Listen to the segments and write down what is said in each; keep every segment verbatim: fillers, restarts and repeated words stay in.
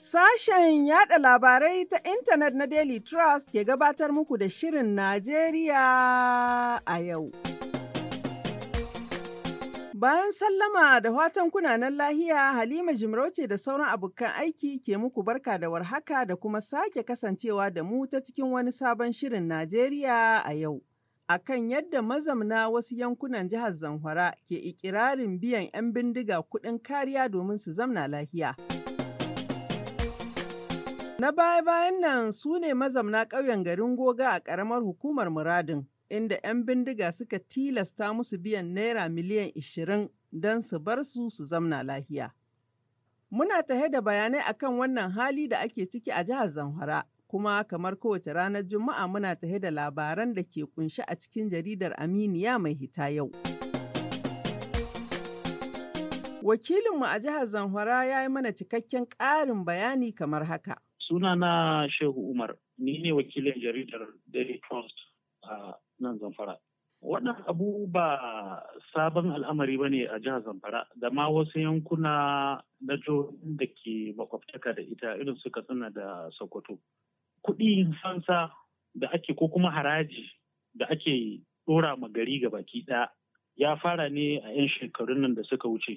Sashen yada labarai ta intanet na Daily Trust ke gabatar muku da Shirin Najeriya a yau. Bayan sallama da watan kunanan lahiya, Halima Jimarauce da sauran abokan aiki ke muku barka da warhaka da kuma sake kasancewa da mu ta cikin wani sabon Shirin Najeriya a yau. Akan yadda mazamna wasu yankunan jihar Zamfara ke ikirarin biyan 'yan bindiga kuɗin kariya domin su zamna lahiya. Na baya-bayan nan su ne mazamna ƙauyen garin Goga a ƙaramar hukumar Muradin, inda 'yan bindiga suka tilasta musu biyan naira miliyan ishirin don su bar su su zamna lahiya. Muna tahe da bayanai akan wannan hali da ake ciki a jihar Zamfara, kuma kamar kowace ranar Juma'a muna tahe da labaran da ke kunshi a cikin jaridar Aminiya mai hita yau. Wakilinmu a jihar Zamfara ya yi mana cikakken ƙarin bayani kamar haka. Sunana Shehu Umar, ni ne wakilin jaridar Daily Trust a nan Zamfara. Wannan abu ba sabon al'amari ba ne a jihar Zamfara, da ma wasu yankuna na jihohin da ke makwabtaka da ita irin su Katsina da Sokoto. Kuɗi fansa da ake ko kuma haraji da ake ɗora ma gari ga baki ɗaya ya fara ne a 'yan shekarun nan da suka wuce.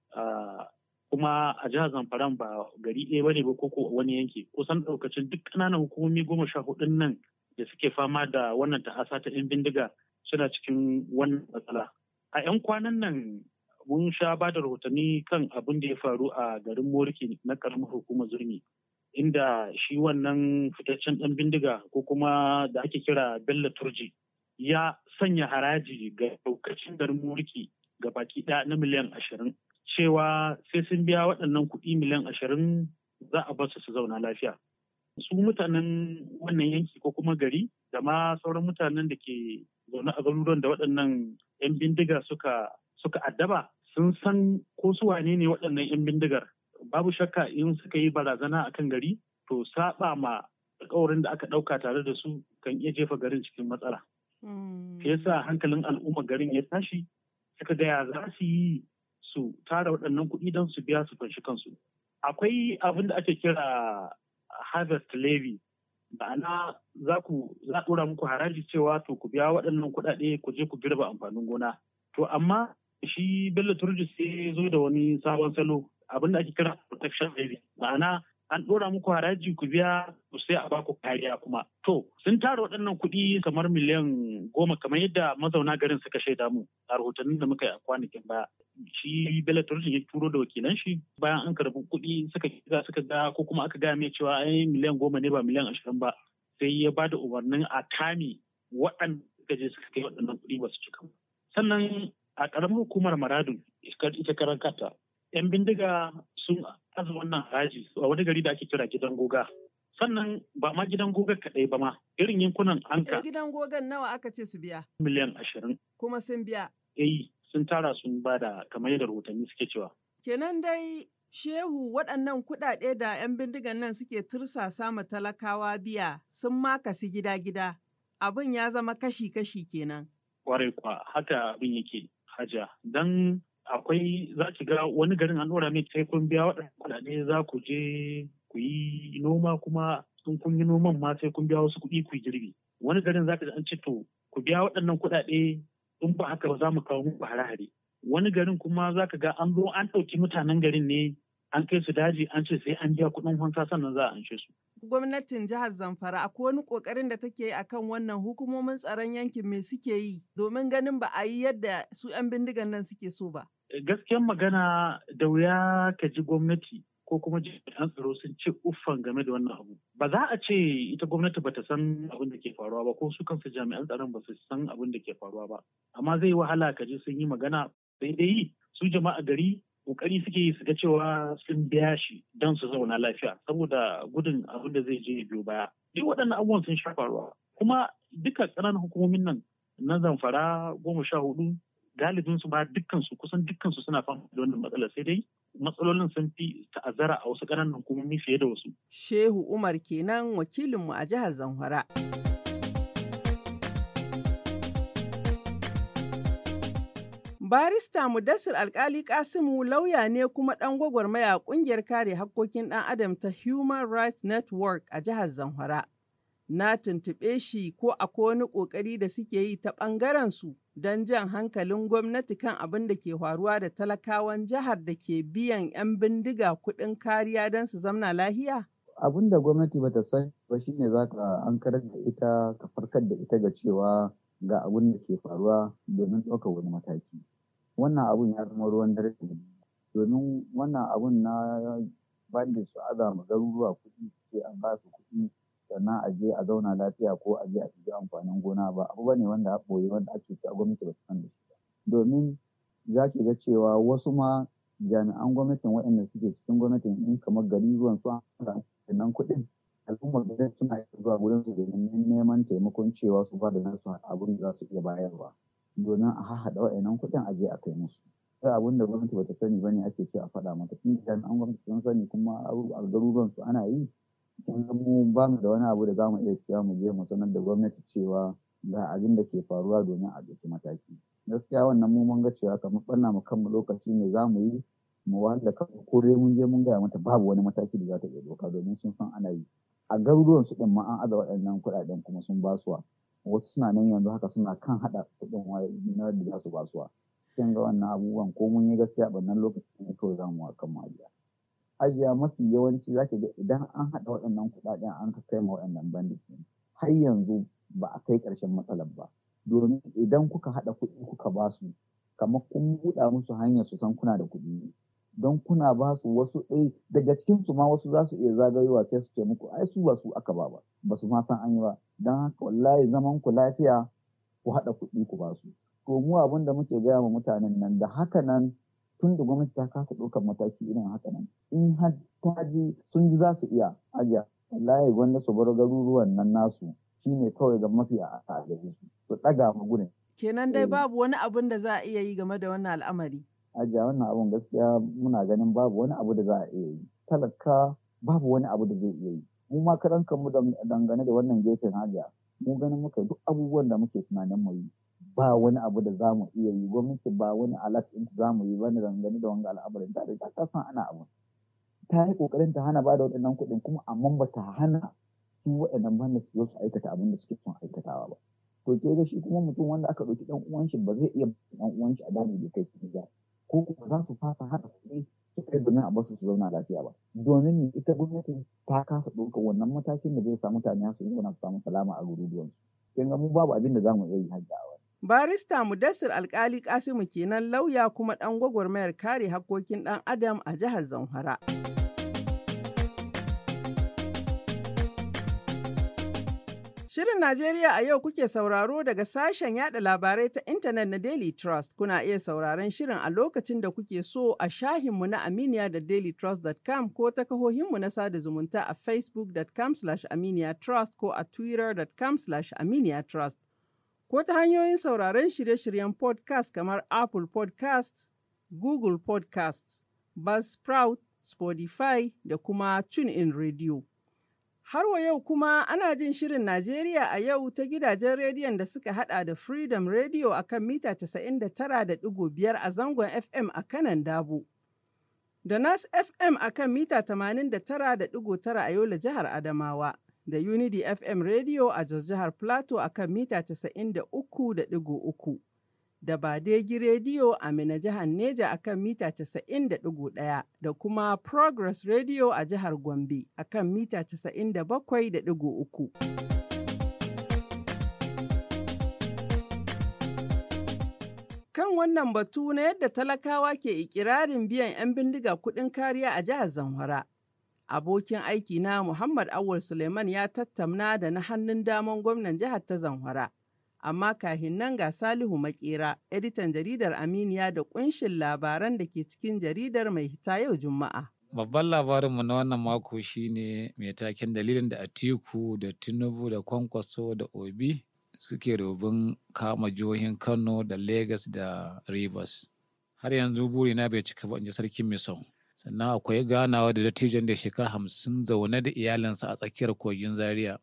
Kuma a jihar Zamfara ba gari ɗaya ba ne ba ko wani yanki. Kusan ɗaukacin duk ƙananan hukumomi goma sha hudun nan da suke fama da wannan ta'asa ta 'yan bindiga suna cikin wannan matsala. A 'yan kwanan nan mun sha ba da rahotanni kan abin da ya faru a garin Moriki na ƙaramar hukumar Zurmi, inda shi wannan fitaccen ɗan bindiga ko kuma da ake kira Bello Turji ya sanya haraji ga ɗaukacin garin Moriki ga baki ɗaya na miliyan ashirin. Cewa sai sun biya waɗannan kuɗi miliyan ashirin za a basu su zauna lafiya. Su mutanen wannan yanki ko kuma gari da ma sauran mutanen da ke zaune a garuruwan da waɗannan 'yan bindiga suka suka addaba sun san ko su wane ne waɗannan 'yan bindigar. Babu shakka in suka yi barazana a kan gari to saba ma alƙawarin da aka ɗauka tare da su kan iya jefa garin cikin matsala. Shi yasa hankalin al'ummar garin ya tashi suka gaya za su yi su tara waɗannan kuɗi don su biya su fanshi kansu. Akwai abin da ake kira harvest levy, ma'ana za ku za ɗora muku haraji cewa to ku biya waɗannan kuɗaɗe ku je ku girba amfanin gona. To amma shi Bello Turji sai zo da wani sabon salo, abin da ake kira protection levy, ma'ana an ɗora muku haraji ku biya sai a baku kariya kuma. To sun tara waɗannan kuɗi kamar miliyan goma kamar yadda mazauna garin suka shaida mu a rahotannin da muka yi a kwanakin baya. Shi Bello Turji ya turo da wakilan shi bayan an karɓi kuɗi suka ga suka ga ko kuma aka gaya mai cewa ai miliyan goma ne ba miliyan ashirin ba, sai ya ba da umarnin a kame waɗanda suka je suka kai waɗannan kuɗi ba su cika. Sannan a ƙaramin hukumar Maradun ita karan kanta 'yan bindiga sun aza wannan haraji a wani gari da ake kira gidan goga. Sannan ba ma gidan goga kaɗai ba ma irin yankunan anka. Gidan gogan nawa aka ce su biya? Miliyan ashirin. Kuma sun biya? Eh sun tara sun ba da kamar yadda rahotanni suke cewa. Kenan dai Shehu waɗannan kuɗaɗe da 'yan bindigan nan suke tursasa ma talakawa biya sun makasi gida-gida. Abin ya zama kashi-kashi kenan. Kwarai kwa haka abin yake haja. Don akwai za ki ga wani garin an ɗora mai sai kun biya waɗannan kuɗaɗe za ku je ku yi noma kuma in kun yi noman ma sai kun biya wasu kuɗi ku yi girbi. Wani garin za ka ji an ce to ku biya waɗannan kuɗaɗe in ba haka ba za mu kawo muku hare-hare. Wani garin kuma za ka ga an zo an ɗauki mutanen garin ne an kai su daji an ce sai an biya kuɗin fansa sannan za a anshe su. Gwamnatin jihar Zamfara akwai wani ƙoƙarin da take yi akan wannan hukumomin tsaron yankin me suke yi domin ganin ba a yi yadda su 'yan bindigan nan suke so ba. Gaskiyan magana da wuya ka ji gwamnati ko kuma jami'an tsaro sun ce uffan game da wannan abu. Ba za a ce ita gwamnati ba ta san abin da ke faruwa ba ko su kansu jami'an tsaron ba su san abin da ke faruwa ba. Amma zai wahala ka ji sun yi magana sai dai su jama'a gari kokari suke yi su ga cewa sun biya shi don su zauna lafiya saboda gudun abin da zai je biyo baya. Duk waɗannan abubuwan sun sha faruwa. Kuma duka ƙananan hukumomin nan na Zamfara goma sha hudu galibin su ba dukkan su kusan dukkan su suna fama da wannan matsalar sai dai matsalolin sun fi ta'azzara a wasu ƙananan hukumomi fiye da wasu. Shehu Umar kenan wakilinmu a jihar Zamfara. Barista Mudassir Alkali Kasimu lauya ne kuma ɗan gwagwarmaya a ƙungiyar kare haƙƙoƙin ɗan adam ta Human Rights Network a jihar Zamfara. Na tuntuɓe shi ko akwai wani ƙoƙari da suke yi ta ɓangaren su don jan hankalin gwamnati kan abin da ke faruwa da talakawan jihar da ke biyan 'yan bindiga kuɗin kariya don su zamna lahiya? Abin da gwamnati bata san ba shine za ka ankarar da ita ka farkar da ita ga cewa ga abin da ke faruwa domin ɗaukar wani mataki. Wannan abun ya zama ruwan dare domin wannan abun na banda su azama garuruwa kuɗi sai an ba su kuɗi sannan a je a zauna lafiya ko a je a ci amfanin gona ba abu bane wanda a ɓoye wanda ake ci a gwamnati ba su san da shi ba. Domin za ki ga cewa wasu ma jami'an gwamnatin waɗanda suke cikin gwamnatin in kamar gari ruwan su an nan kuɗin al'ummar garin suna zuwa gurin su domin neman taimakon cewa su ba da nasu abin da za su iya bayarwa domin a haɗa waɗannan kuɗin a je a kai musu. Sai abin da gwamnati bata sani bane ake ce a faɗa mata tun jami'an gwamnati sun sani kuma a garuruwan su ana yi. Mu ba mu da wani abu da za mu iya cewa mu je mu sanar da gwamnati cewa ga abin da ke faruwa domin a ɗauki mataki. Gaskiya wannan mu mun ga cewa kamar ɓanna mu kanmu lokaci ne za mu yi mu wahala kanmu ko dai mun je mun gaya mata babu wani mataki da za ta iya ɗauka domin sun san ana yi. A garuruwan su ɗin ma an aza waɗannan kuɗaɗen kuma sun basuwa. Wasu suna nan yanzu haka suna kan haɗa kuɗin na da za su basuwa. Kin ga wannan abubuwan ko mun yi gaskiya ɓannan lokaci ne kawai za mu wa kanmu ajiya. Ajiya mafi yawanci za ki ga idan an haɗa waɗannan kuɗaɗen an ka kai ma waɗannan bandit har yanzu ba a kai ƙarshen matsalar ba. Domin idan kuka haɗa kuɗi kuka ba su kamar kun buɗa musu hanyar su san kuna da kuɗi don kuna ba su wasu ɗai daga cikin su ma wasu za su iya zagayowa sai su ce muku ai su ba su aka ba ba ba su ma san an yi ba don haka wallahi zaman ku lafiya ku haɗa kuɗi ku ba su. To mu abin da muke gaya ma mutanen nan da haka nan tun da gwamnati ta kasa ɗaukar mataki irin haka nan in har ta ji sun ji za su iya ajiya wallahi gwanda su bar garuruwan nan nasu shine kawai ga mafi a gare su su ɗaga ma gudun. Kenan dai babu wani abun da za a iya yi game da wannan al'amari. Ajiya wannan abun gaskiya muna ganin babu wani abu da za a iya yi. Talaka babu wani abu da zai iya yi. Mu ma karan kanmu dangane da wannan gefen hajiya mu ganin muka duk abubuwan da muke tunanin mu yi. Ba wani abu da za mu iya yi gwamnati ba wani alat ɗin za mu yi wani dangane da wanga al'amarin ta da ta san ana abu. Ta yi ƙoƙarin ta hana ba da waɗannan kuɗin kuma amma ba ta hana su waɗannan banda su zo su aikata abin da suke son aikatawa ba. To ke ga shi kuma mutum wanda aka ɗauki ɗan uwan shi ba zai iya ɗan uwan shi a dami da kai su ba. Ko kuma za su fasa haɗa kuɗi su kai domin a basu su zauna lafiya ba. Domin ita gwamnati ta kasa ɗaukar wannan matakin da zai sa mutane su zauna su samu salama a garuruwansu. Kin ga mu babu abin da za mu iya yi hajjawa. Barista Mudassir Alkali Kasimu kenan lauya kuma ɗan gwagwarmayar kare haƙƙoƙin ɗan adam a jihar Zamfara. Shirin Najeriya a yau kuke sauraro daga sashen yada labarai ta intanet na Daily Trust. Kuna iya sauraron shirin a lokacin da kuke so a shahinmu na Aminiya da dailytrust dot com ko ta kahohinmu na sada zumunta a facebook dot com slash aminiya trust ko a twitter dot com slash aminiya trust. Ko ta hanyoyin sauraron shirye-shiryen podcast kamar Apple Podcast, Google Podcast, Buzzsprout, Spotify da kuma TuneIn Radio. Har wa yau kuma ana jin shirin Najeriya a yau ta gidajen rediyon da suka hada da Freedom Radio a kan mita casa'in da tara da ɗigo biyar a zangon F M a kanan Dabo, da Nas F M a kan mita tamanin da tara da ɗigo tara a Yola jihar Adamawa. Da Unity F M Radio a Jos jihar Plateau a kan mita casa'in da uku da ɗigo uku, da Badegi Radio a Mina jihar Neja a kan mita casa'in da ɗigo ɗaya, da kuma Progress Radio a jihar Gombe a kan mita casa'in da bakwai da ɗigo uku. Kan wannan batu na yadda talakawa ke ikirarin biyan 'yan bindiga kuɗin kariya a jihar Zamfara. Abokin aiki na Muhammad Awul Suleiman ya tattauna da na hannun daman gwamnan jihar ta Zamfara. Amma kahin nan ga Salihu Makera, editan jaridar Aminiya da ƙunshin labaran da ke cikin jaridar mai hita yau Juma'a. Babban labarinmu na wannan mako shine mai taken dalilin da Atiku da Tinubu da Kwankwaso da Obi suke robin kama jihohin Kano da Legas da Rivers. Har yanzu burina bai cika ba in ji sarkin Misau. Sannan akwai ganawa da dattijon da shekara hamsin zaune da iyalinsa a tsakiyar kogin Zaria.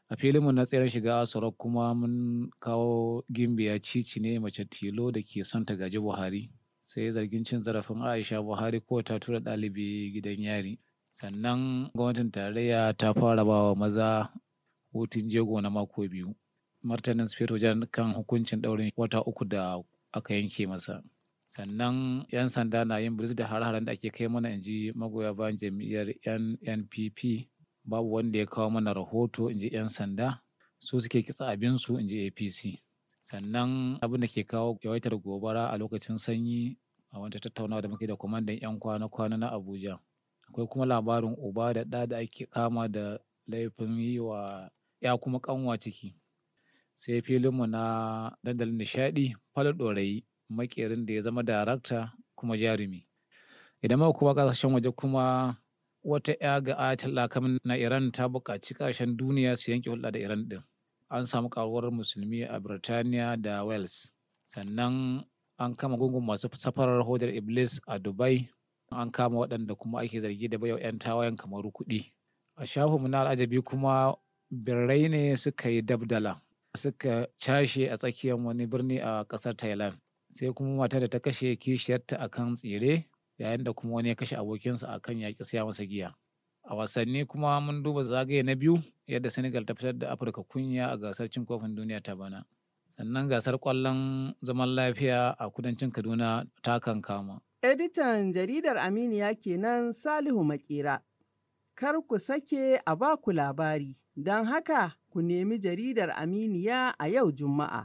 A filinmu na tseren shiga Aso kuma mun kawo Gimbiya Cici ne mace tilo da ke son ta gaji Buhari. Sai zargin cin zarafin Aisha Buhari ko ta tura ɗalibi gidan yari. Sannan gwamnatin tarayya ta fara ba wa maza hutun jego na mako biyu. Martanin Sufeto Janar kan hukuncin ɗaurin wata uku da aka yanke masa. Sannan 'yan sanda na yin biris da har-haren da ake kai mana, in ji magoya bayan jam'iyyar N N P P. Babu wanda ya kawo mana rahoto, in ji 'yan sanda. Su suke kitsa abinsu, in ji A P C. Sannan abin da ke kawo yawaitar gobara a lokacin sanyi a wata tattaunawa da muke da kwamandan 'yan kwana-kwana na Abuja. Akwai kuma labarin uba da ɗa da ake kama da laifin yi wa ya kuma kanwa ciki. Sai filinmu na dandalin nishaɗi, Falo Ɗorayi, makerin da ya zama darakta kuma jarumi. Idan muka kuma ƙasashen waje kuma, wata 'ya ga Ayatollah Khamenei na Iran ta buƙaci ƙasashen duniya su yanke hulɗa da Iran ɗin. An samu ƙaruwar musulmi a Birtaniya da Wales. Sannan an kama gungun masu safarar hodar Iblis a Dubai. An kama waɗanda kuma ake zargi da baiwa 'yan tawayen Kamaru kuɗi. A shafinmu na al'ajabi kuma, birrai ne suka yi dabdala, suka cashe a tsakiyar wani birni a ƙasar Thailand. Sai kuma mata da ta kashe kishiyarta a kan tsire, yayin da kuma wani ya kashe abokinsa a kan yaƙi siya masa giya. A wasanni kuma mun duba zagaye na biyu, yadda Senegal ta fitar da Afirka kunya a gasar cin kofin duniya ta bana. Sannan gasar ƙwallon zaman lafiya a kudancin Kaduna ta kankama. Editan jaridar Aminiya kenan Salihu Makera. Kar ku sake a ba ku labari, don haka ku nemi jaridar Aminiya a yau Juma'a.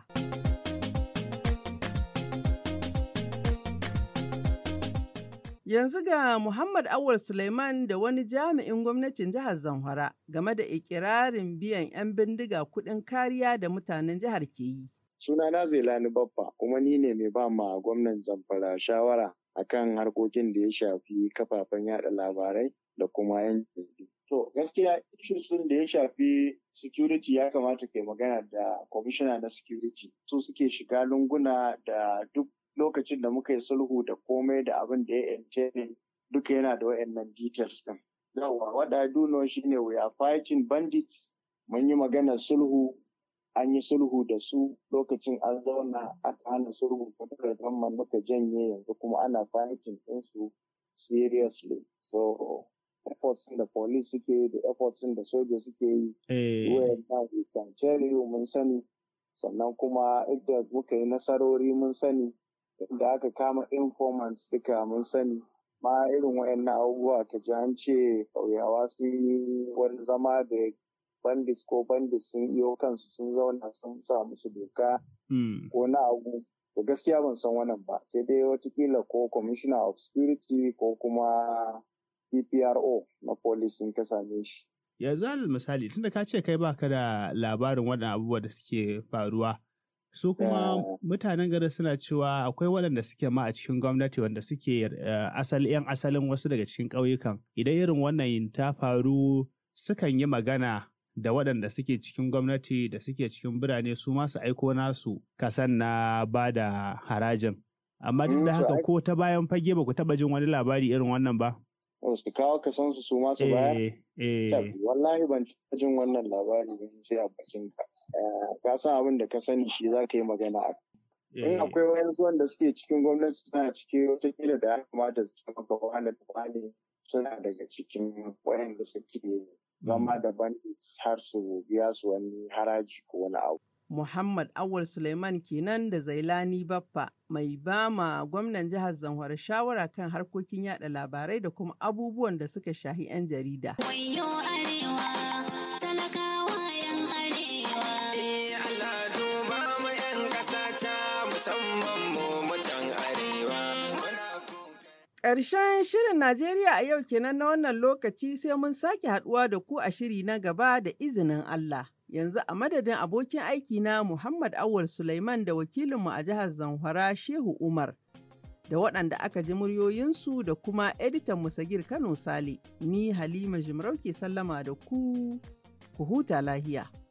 Yanzu ga Muhammad Awal Suleiman da wani jami'in gwamnatin jihar Zamfara game da ikirarin biyan 'yan bindiga kuɗin kariya da mutanen jihar ke yi. Sunana Zailani Baffa, kuma ni ne mai ba ma gwamnan Zamfara shawara akan harkokin da ya shafi kafafen yada labarai da kuma 'yan jaridu. To gaskiya issues da ya shafi security ya kamata kai magana da kwamishina na security. Su suke shiga lunguna da duk lokacin da muka yi sulhu da komai da abin da ya entail duka yana da wayannan details din. Yawa, what I do know shine we are fighting bandits. Mun yi maganar sulhu, an yi sulhu da su lokacin an zauna aka hana sulhu da zaman muka janye, yanzu kuma ana fighting ɗinsu seriously. So efforts da police suke da efforts da soja suke yi, where now we can tell you mun sani, sannan kuma inda muka yi nasarori mun sani, inda aka kama informants duka mun sani. Ma irin wayannan abubuwa ka ji an ce ƙauyawa sun yi wani zama da bandits ko bandits sun iyo kansu sun zauna sun sa musu doka ko na abu. To gaskiya ban san wannan ba, sai dai watakila ko commissioner of security ko kuma P P R O na police sun ka same shi. Yanzu alal misali, tunda ka ce kai baka da labarin waɗannan abubuwa da suke faruwa, su kuma yeah. mutanen garin suna cewa akwai waɗanda suke ma a cikin gwamnati wanda suke uh, asali 'yan asalin wasu daga cikin ƙauyukan. Idan irin wannan ta faru, sukan yi magana da waɗanda suke cikin gwamnati da suke cikin birane su ma su aiko nasu kasan na ba da harajin. Amma duk da haka ko ta bayan fage ba ku taɓa jin wani labari irin wannan ba? Su kawo kasan su su ma su bayar? Wallahi ban taɓa jin wannan labari ba sai a bakinka. Ka san abin da ka sani shi za ka yi magana a in akwai wayansu wanda suke cikin gwamnati suna cike watakila da ya kamata su ci maka wani da wani suna daga cikin wayanda suke zama da bandits har su biya su wani haraji ko wani abu. Muhammad Awal Suleiman kenan da Zailani Baffa, mai ba ma gwamnan jihar Zamfara shawara kan harkokin yada labarai da kuma abubuwan da suka shahi 'yan jarida. Wayo arewa, talakawa 'yan arewa. Eh Allah duba mu 'yan ƙasa ta musamman mu mutan arewa. Ƙarshen shirin Najeriya a yau kenan na wannan lokaci, sai mun sake haɗuwa da ku a shiri na gaba da izinin Allah. Yanzu a madadin abokin aiki na Muhammad Awal Suleiman da wakilinmu a jihar Zamfara Shehu Umar, da waɗanda aka ji muryoyinsu da kuma editan Musagir Kano Sale, ni Halima Jimarau ke sallama da ku, ku huta lahiya.